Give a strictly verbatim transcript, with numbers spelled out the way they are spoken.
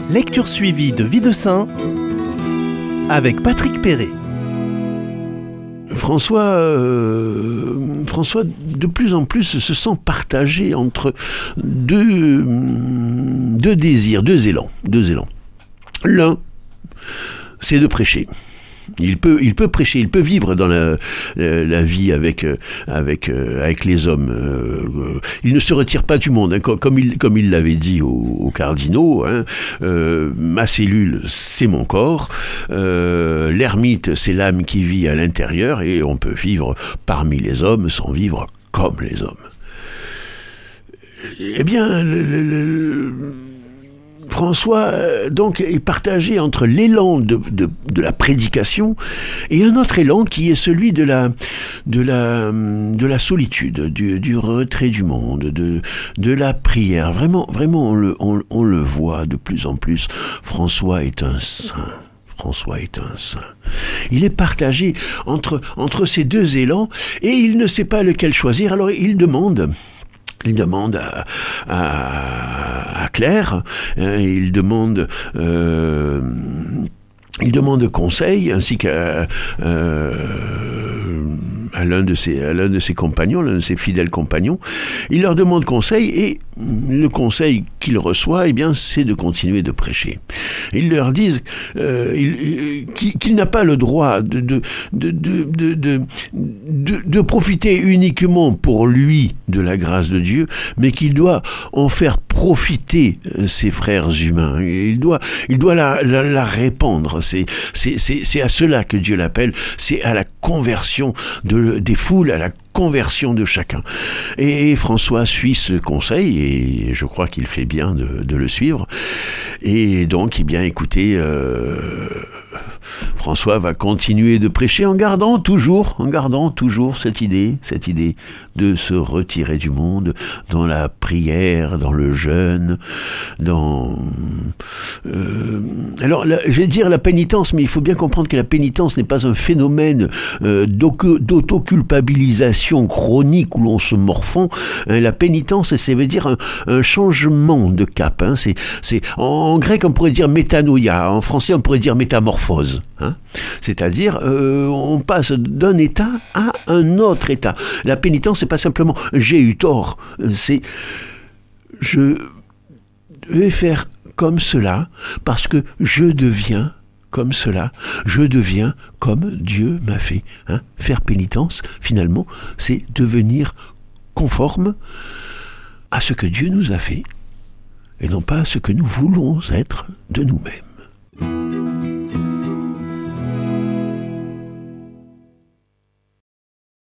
Lecture suivie de Vie de Saint avec Patrick Perret. François, euh, François, de plus en plus, se sent partagé entre deux, deux désirs, deux élans, deux élans. L'un, c'est de prêcher. Il peut, il peut prêcher, il peut vivre dans la, la, la vie avec, avec, avec les hommes. Il ne se retire pas du monde, hein, comme il, comme il l'avait dit aux, aux cardinaux. Hein, euh, ma cellule, c'est mon corps. Euh, l'ermite, c'est l'âme qui vit à l'intérieur, et on peut vivre parmi les hommes sans vivre comme les hommes. Eh bien, le, le, le, François, donc, est partagé entre l'élan de, de, de la prédication et un autre élan qui est celui de la, de la, de la solitude, du, du retrait du monde, de, de la prière. Vraiment, vraiment, on le, on, on le voit de plus en plus. François est un saint. François est un saint. Il est partagé entre, entre ces deux élans et il ne sait pas lequel choisir. Alors, il demande... Il demande à, à, à Claire, hein, il demande, euh, il demande conseil, ainsi qu'à euh, à l'un de ses, à l'un de ses compagnons, l'un de ses fidèles compagnons. Il leur demande conseil, et le conseil qu'il reçoit, eh bien, c'est de continuer de prêcher. Ils leur disent euh, il, qu'il, qu'il n'a pas le droit de, de, de, de, de, de, de, de profiter uniquement pour lui de la grâce de Dieu, mais qu'il doit en faire profiter ses frères humains. Il doit, il doit la, la, la répandre. C'est, c'est, c'est, c'est à cela que Dieu l'appelle. C'est à la conversion de, des foules, à la conversion de chacun. Et François suit ce conseil, et je crois qu'il fait bien de, de le suivre. Et donc, eh bien, écoutez, euh, François va continuer de prêcher en gardant toujours, en gardant toujours cette idée, cette idée de se retirer du monde, dans la prière, dans le jeûne, dans... Euh, alors, la, je vais dire la pénitence, mais il faut bien comprendre que la pénitence n'est pas un phénomène euh, d'autoculpabilisation chronique où l'on se morfond. Hein, la pénitence, ça veut dire un, un changement de cap. Hein, c'est, c'est, en, en grec, on pourrait dire métanoïa. En français, on pourrait dire métamorphose. Hein, c'est-à-dire, euh, on passe d'un état à un autre état. La pénitence, c'est pas simplement « j'ai eu tort », c'est « je vais faire comme cela parce que je deviens comme cela, je deviens comme Dieu m'a fait. Hein » Faire pénitence, finalement, c'est devenir conforme à ce que Dieu nous a fait, et non pas à ce que nous voulons être de nous-mêmes.